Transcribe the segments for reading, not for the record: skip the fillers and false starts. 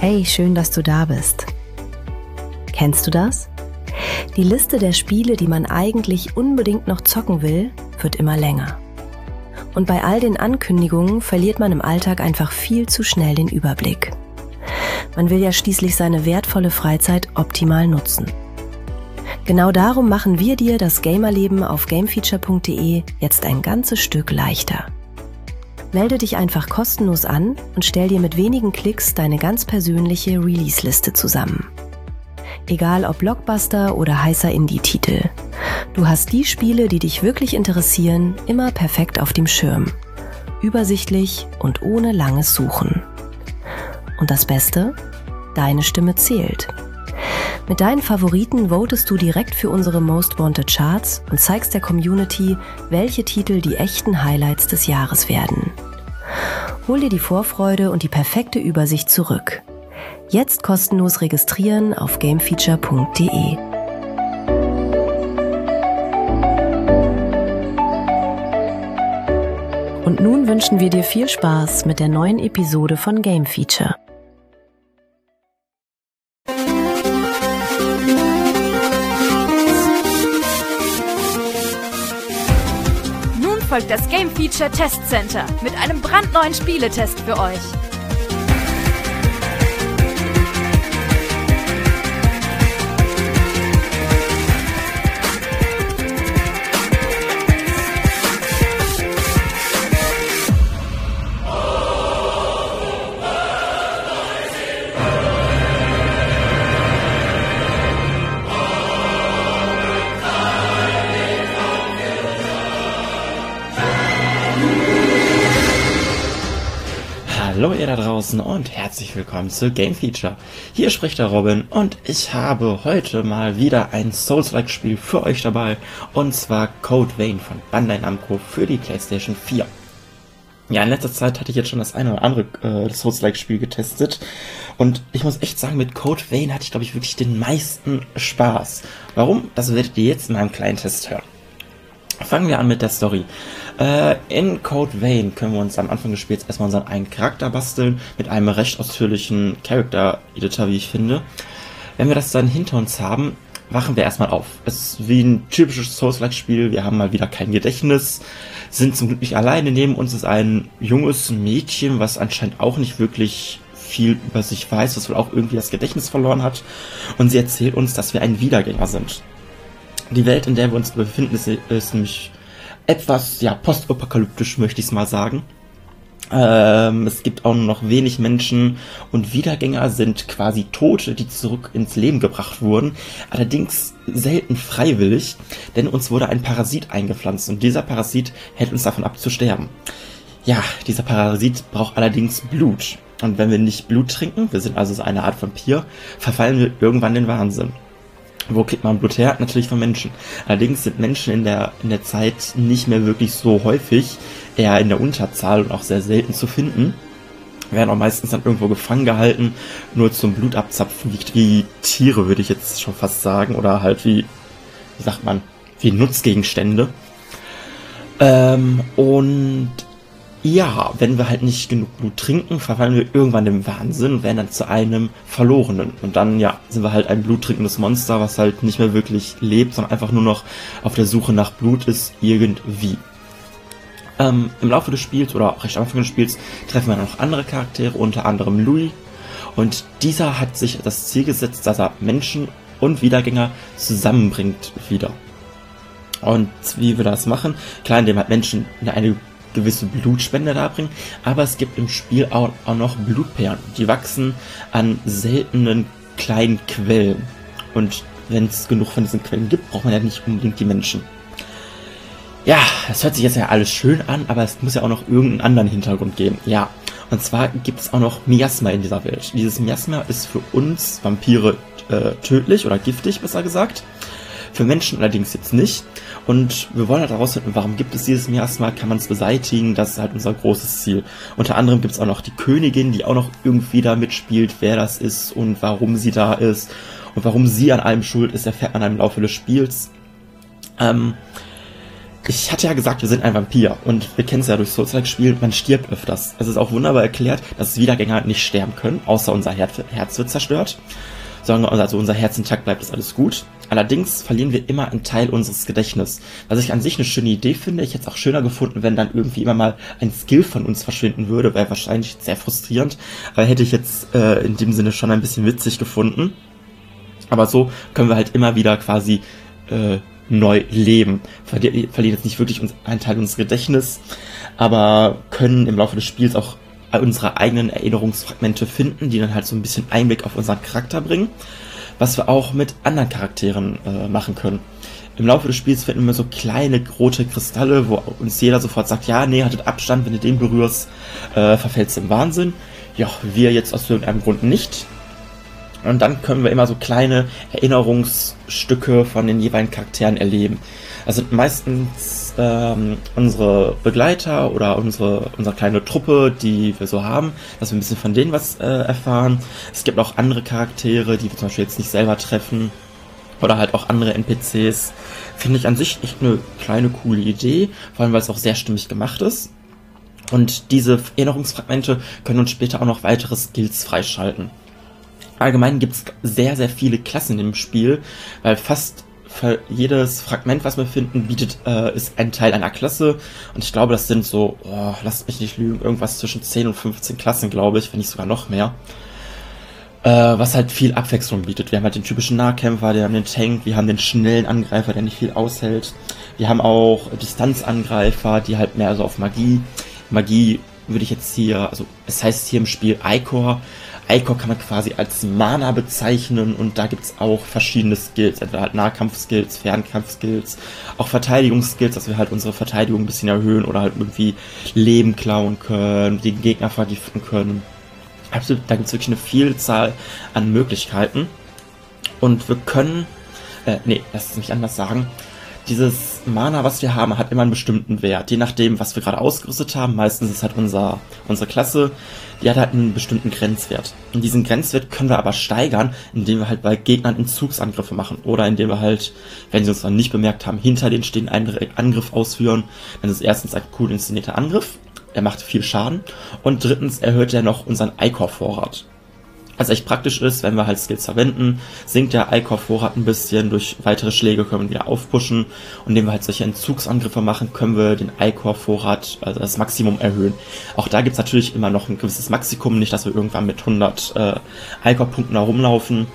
Hey, schön, dass du da bist. Kennst du das? Die Liste der Spiele, die man eigentlich unbedingt noch zocken will, wird immer länger. Und bei all den Ankündigungen verliert man im Alltag einfach viel zu schnell den Überblick. Man will ja schließlich seine wertvolle Freizeit optimal nutzen. Genau darum machen wir dir das Gamerleben auf gamefeature.de jetzt ein ganzes Stück leichter. Melde dich einfach kostenlos an und stell dir mit wenigen Klicks deine ganz persönliche Release-Liste zusammen. Egal ob Blockbuster oder heißer Indie-Titel. Du hast die Spiele, die dich wirklich interessieren, immer perfekt auf dem Schirm. Übersichtlich und ohne langes Suchen. Und das Beste? Deine Stimme zählt. Mit deinen Favoriten votest du direkt für unsere Most Wanted Charts und zeigst der Community, welche Titel die echten Highlights des Jahres werden. Hol dir die Vorfreude und die perfekte Übersicht zurück. Jetzt kostenlos registrieren auf gamefeature.de. Und nun wünschen wir dir viel Spaß mit der neuen Episode von Game Feature. Folgt das Game Feature Test Center mit einem brandneuen Spieletest für euch. Hallo ihr da draußen und herzlich willkommen zu Game Feature. Hier spricht der Robin und ich habe heute mal wieder ein Souls-like-Spiel für euch dabei, und zwar Code Vein von Bandai Namco für die PlayStation 4. Ja, in letzter Zeit hatte ich jetzt schon das eine oder andere Souls-like-Spiel getestet und ich muss echt sagen, mit Code Vein hatte ich, glaube ich, wirklich den meisten Spaß. Warum? Das werdet ihr jetzt in meinem kleinen Test hören. Fangen wir an mit der Story. In Code Vein können wir uns am Anfang des Spiels erstmal unseren eigenen Charakter basteln, mit einem recht ausführlichen Character-Editor, wie ich finde. Wenn wir das dann hinter uns haben, wachen wir erstmal auf. Es ist wie ein typisches Souls-like-Spiel, wir haben mal wieder kein Gedächtnis, sind zum Glück nicht alleine, neben uns ist ein junges Mädchen, was anscheinend auch nicht wirklich viel über sich weiß, was wohl auch irgendwie das Gedächtnis verloren hat, und sie erzählt uns, dass wir ein Wiedergänger sind. Die Welt, in der wir uns befinden, ist nämlich etwas, ja, postapokalyptisch, möchte ich es mal sagen. Es gibt auch nur noch wenig Menschen und Wiedergänger sind quasi Tote, die zurück ins Leben gebracht wurden. Allerdings selten freiwillig, denn uns wurde ein Parasit eingepflanzt und dieser Parasit hält uns davon ab zu sterben. Ja, dieser Parasit braucht allerdings Blut. Und wenn wir nicht Blut trinken, wir sind also eine Art Vampir, verfallen wir irgendwann in den Wahnsinn. Wo kriegt man Blut her? Natürlich von Menschen. Allerdings sind Menschen in der Zeit nicht mehr wirklich so häufig, eher in der Unterzahl und auch sehr selten zu finden. Werden auch meistens dann irgendwo gefangen gehalten, nur zum Blutabzapfen, wie Tiere, würde ich jetzt schon fast sagen, oder halt wie sagt man, wie Nutzgegenstände. Und ja, wenn wir halt nicht genug Blut trinken, verfallen wir irgendwann im Wahnsinn und werden dann zu einem Verlorenen. Und dann, ja, sind wir halt ein bluttrinkendes Monster, was halt nicht mehr wirklich lebt, sondern einfach nur noch auf der Suche nach Blut ist, irgendwie. Im Laufe des Spiels, oder recht am Anfang des Spiels, treffen wir noch andere Charaktere, unter anderem Louis. Und dieser hat sich das Ziel gesetzt, dass er Menschen und Wiedergänger zusammenbringt wieder. Und wie wir das machen? Klar, indem halt Menschen eine gewisse Blutspende darbringen, aber es gibt im Spiel auch noch Blutperlen. Die wachsen an seltenen kleinen Quellen. Und wenn es genug von diesen Quellen gibt, braucht man ja nicht unbedingt die Menschen. Ja, das hört sich jetzt ja alles schön an, aber es muss ja auch noch irgendeinen anderen Hintergrund geben. Ja, und zwar gibt es auch noch Miasma in dieser Welt. Dieses Miasma ist für uns Vampire tödlich oder giftig, besser gesagt. Für Menschen allerdings jetzt nicht. Und wir wollen halt herausfinden, warum gibt es dieses Miasma, kann man es beseitigen, das ist halt unser großes Ziel. Unter anderem gibt es auch noch die Königin, die auch noch irgendwie da mitspielt, wer das ist und warum sie da ist. Und warum sie an allem schuld ist, erfährt man im Laufe des Spiels. Ich hatte ja gesagt, wir sind ein Vampir und wir kennen es ja durch Souls-like-Spiel, man stirbt öfters. Es ist auch wunderbar erklärt, dass Wiedergänger nicht sterben können, außer unser Herz wird zerstört. Sondern also unser Herz intakt bleibt, ist alles gut. Allerdings verlieren wir immer einen Teil unseres Gedächtnisses. Was ich an sich eine schöne Idee finde. Ich hätte es auch schöner gefunden, wenn dann irgendwie immer mal ein Skill von uns verschwinden würde. Wäre wahrscheinlich sehr frustrierend. Aber hätte ich jetzt in dem Sinne schon ein bisschen witzig gefunden. Aber so können wir halt immer wieder quasi neu leben. Verlieren jetzt nicht wirklich einen Teil unseres Gedächtnisses, aber können im Laufe des Spiels auch unsere eigenen Erinnerungsfragmente finden, die dann halt so ein bisschen Einblick auf unseren Charakter bringen, was wir auch mit anderen Charakteren machen können. Im Laufe des Spiels finden wir so kleine rote Kristalle, wo uns jeder sofort sagt, ja, nee, haltet Abstand, wenn du den berührst, verfällst du im Wahnsinn. Ja, wir jetzt aus irgendeinem Grund nicht. Und dann können wir immer so kleine Erinnerungsstücke von den jeweiligen Charakteren erleben. Das sind meistens unsere Begleiter oder unsere kleine Truppe, die wir so haben, dass wir ein bisschen von denen was erfahren. Es gibt auch andere Charaktere, die wir zum Beispiel jetzt nicht selber treffen. Oder halt auch andere NPCs. Finde ich an sich echt eine kleine, coole Idee. Vor allem, weil es auch sehr stimmig gemacht ist. Und diese Erinnerungsfragmente können uns später auch noch weitere Skills freischalten. Allgemein gibt es sehr, sehr viele Klassen im Spiel, weil fast für jedes Fragment, was wir finden, ist ein Teil einer Klasse. Und ich glaube, das sind so, lasst mich nicht lügen, irgendwas zwischen 10 und 15 Klassen, glaube ich, wenn nicht sogar noch mehr. Was halt viel Abwechslung bietet. Wir haben halt den typischen Nahkämpfer, wir haben den Tank, wir haben den schnellen Angreifer, der nicht viel aushält. Wir haben auch Distanzangreifer, die halt mehr so auf Magie würde ich jetzt hier, also es heißt hier im Spiel Ichor. Ichor kann man quasi als Mana bezeichnen und da gibt's auch verschiedene Skills, entweder halt Nahkampfskills, Fernkampfskills, auch Verteidigungsskills, dass wir halt unsere Verteidigung ein bisschen erhöhen oder halt irgendwie Leben klauen können, den Gegner vergiften können. Also da gibt's wirklich eine Vielzahl an Möglichkeiten und wir können, lass es mich anders sagen, dieses Mana, was wir haben, hat immer einen bestimmten Wert, je nachdem, was wir gerade ausgerüstet haben. Meistens ist halt unsere Klasse, die hat halt einen bestimmten Grenzwert. Und diesen Grenzwert können wir aber steigern, indem wir halt bei Gegnern Entzugsangriffe machen. Oder indem wir halt, wenn sie uns dann nicht bemerkt haben, hinter denen stehen einen Angriff ausführen. Dann ist es erstens ein cool inszenierter Angriff, er macht viel Schaden. Und drittens erhöht er noch unseren Ichor-Vorrat. Was echt praktisch ist, wenn wir halt Skills verwenden, sinkt der Ichor-Vorrat ein bisschen, durch weitere Schläge können wir wieder aufpushen und indem wir halt solche Entzugsangriffe machen, können wir den Ichor-Vorrat, also das Maximum erhöhen. Auch da gibt's natürlich immer noch ein gewisses Maximum, nicht, dass wir irgendwann mit 100 Ichor-Punkten herumlaufen.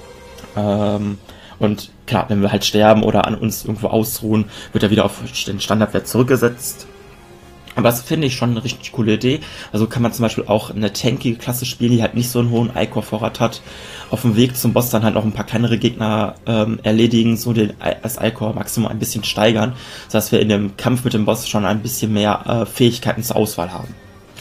Und klar, wenn wir halt sterben oder an uns irgendwo ausruhen, wird er wieder auf den Standardwert zurückgesetzt. Aber das finde ich schon eine richtig coole Idee. Also kann man zum Beispiel auch eine tankige Klasse spielen, die halt nicht so einen hohen Ichor-Vorrat hat. Auf dem Weg zum Boss dann halt noch ein paar kleinere Gegner erledigen, so das Ichor-Maximum ein bisschen steigern, sodass wir in dem Kampf mit dem Boss schon ein bisschen mehr Fähigkeiten zur Auswahl haben.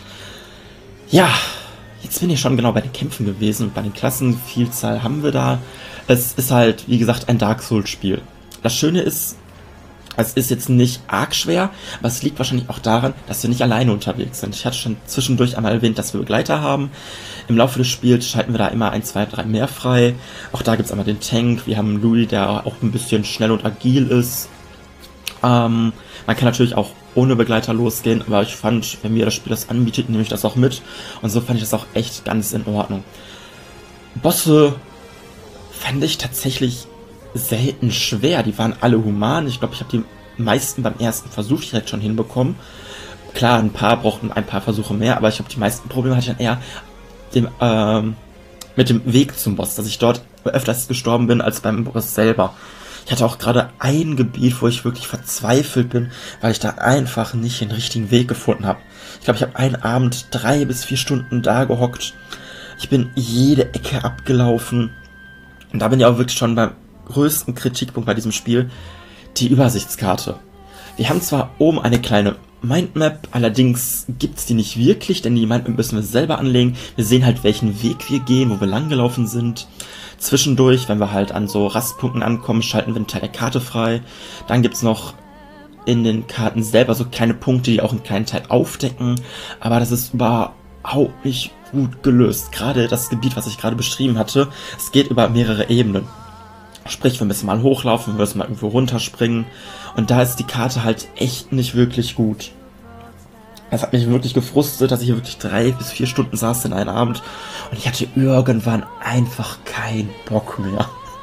Ja, jetzt bin ich schon genau bei den Kämpfen gewesen und bei den Klassenvielzahl haben wir da. Es ist halt, wie gesagt, ein Dark Souls-Spiel. Das Schöne ist, es ist jetzt nicht arg schwer, aber es liegt wahrscheinlich auch daran, dass wir nicht alleine unterwegs sind. Ich hatte schon zwischendurch einmal erwähnt, dass wir Begleiter haben. Im Laufe des Spiels schalten wir da immer 1, 2, 3 mehr frei. Auch da gibt's einmal den Tank. Wir haben Louis, der auch ein bisschen schnell und agil ist. Man kann natürlich auch ohne Begleiter losgehen, aber ich fand, wenn mir das Spiel das anbietet, nehme ich das auch mit. Und so fand ich das auch echt ganz in Ordnung. Bosse fand ich tatsächlich selten schwer. Die waren alle human. Ich glaube, ich habe die meisten beim ersten Versuch direkt schon hinbekommen. Klar, ein paar brauchten ein paar Versuche mehr, aber ich glaube, die meisten Probleme hatte ich dann eher mit dem Weg zum Boss, dass ich dort öfters gestorben bin als beim Boss selber. Ich hatte auch gerade ein Gebiet, wo ich wirklich verzweifelt bin, weil ich da einfach nicht den richtigen Weg gefunden habe. Ich glaube, ich habe einen Abend 3 bis 4 Stunden da gehockt. Ich bin jede Ecke abgelaufen. Und da bin ich auch wirklich schon beim größten Kritikpunkt bei diesem Spiel, die Übersichtskarte. Wir haben zwar oben eine kleine Mindmap, allerdings gibt's die nicht wirklich, denn die Mindmap müssen wir selber anlegen. Wir sehen halt, welchen Weg wir gehen, wo wir langgelaufen sind. Zwischendurch, wenn wir halt an so Rastpunkten ankommen, schalten wir einen Teil der Karte frei. Dann gibt's noch in den Karten selber so kleine Punkte, die auch einen kleinen Teil aufdecken. Aber das ist überhaupt nicht gut gelöst. Gerade das Gebiet, was ich gerade beschrieben hatte, es geht über mehrere Ebenen. Sprich, wir müssen mal hochlaufen, wir müssen mal irgendwo runterspringen. Und da ist die Karte halt echt nicht wirklich gut. Es hat mich wirklich gefrustet, dass ich hier wirklich 3 bis 4 Stunden saß in einem Abend. Und ich hatte irgendwann einfach keinen Bock mehr.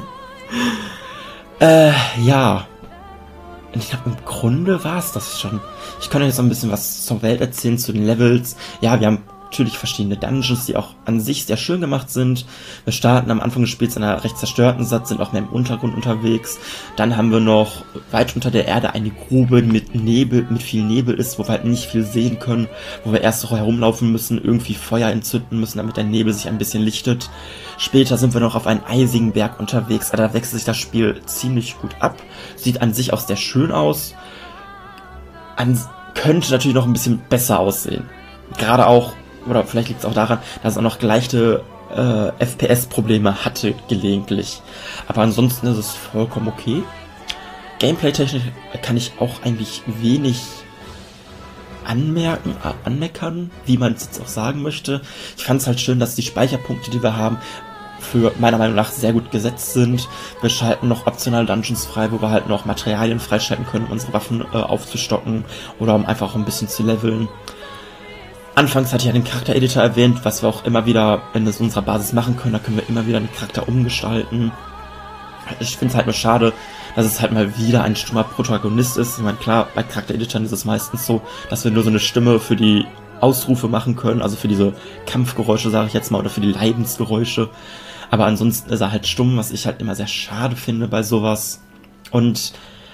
Ja. Und ich glaube, im Grunde war es das schon. Ich kann euch jetzt noch ein bisschen was zur Welt erzählen, zu den Levels. Ja, wir haben natürlich verschiedene Dungeons, die auch an sich sehr schön gemacht sind. Wir starten am Anfang des Spiels in einer recht zerstörten Stadt, sind auch mehr im Untergrund unterwegs. Dann haben wir noch weit unter der Erde eine Grube mit Nebel, mit viel Nebel ist, wo wir halt nicht viel sehen können, wo wir erst noch herumlaufen müssen, irgendwie Feuer entzünden müssen, damit der Nebel sich ein bisschen lichtet. Später sind wir noch auf einem eisigen Berg unterwegs, da wechselt sich das Spiel ziemlich gut ab. Sieht an sich auch sehr schön aus. Könnte natürlich noch ein bisschen besser aussehen. Gerade auch, oder vielleicht liegt es auch daran, dass es auch noch leichte FPS-Probleme hatte gelegentlich. Aber ansonsten ist es vollkommen okay. Gameplay-technisch kann ich auch eigentlich wenig anmeckern, wie man es jetzt auch sagen möchte. Ich fand es halt schön, dass die Speicherpunkte, die wir haben, für meiner Meinung nach sehr gut gesetzt sind. Wir schalten noch optionale Dungeons frei, wo wir halt noch Materialien freischalten können, um unsere Waffen aufzustocken oder um einfach ein bisschen zu leveln. Anfangs hatte ich ja den Charaktereditor erwähnt, was wir auch immer wieder in unserer Basis machen können. Da können wir immer wieder den Charakter umgestalten. Ich finde es halt nur schade, dass es halt mal wieder ein stummer Protagonist ist. Ich meine, klar, bei Charaktereditoren ist es meistens so, dass wir nur so eine Stimme für die Ausrufe machen können, also für diese Kampfgeräusche, sage ich jetzt mal, oder für die Leidensgeräusche. Aber ansonsten ist er halt stumm, was ich halt immer sehr schade finde bei sowas. Und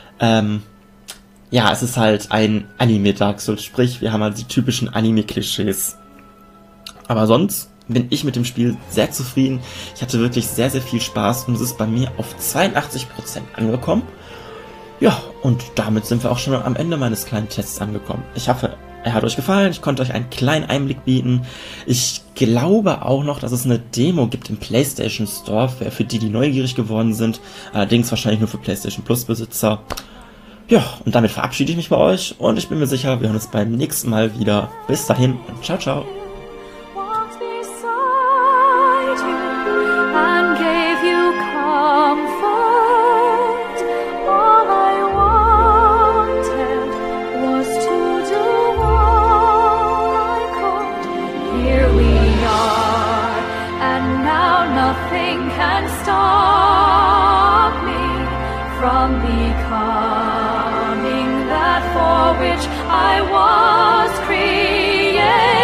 ja, es ist halt ein Anime-Dark Souls, sprich, wir haben halt die typischen Anime-Klischees. Aber sonst bin ich mit dem Spiel sehr zufrieden. Ich hatte wirklich sehr, sehr viel Spaß und es ist bei mir auf 82% angekommen. Ja, und damit sind wir auch schon am Ende meines kleinen Tests angekommen. Ich hoffe, er hat euch gefallen, ich konnte euch einen kleinen Einblick bieten. Ich glaube auch noch, dass es eine Demo gibt im PlayStation Store, für die neugierig geworden sind. Allerdings wahrscheinlich nur für PlayStation Plus Besitzer. Ja, und damit verabschiede ich mich bei euch und ich bin mir sicher, wir hören uns beim nächsten Mal wieder. Bis dahin und ciao, ciao. Nothing can stop me from becoming that for which I was created.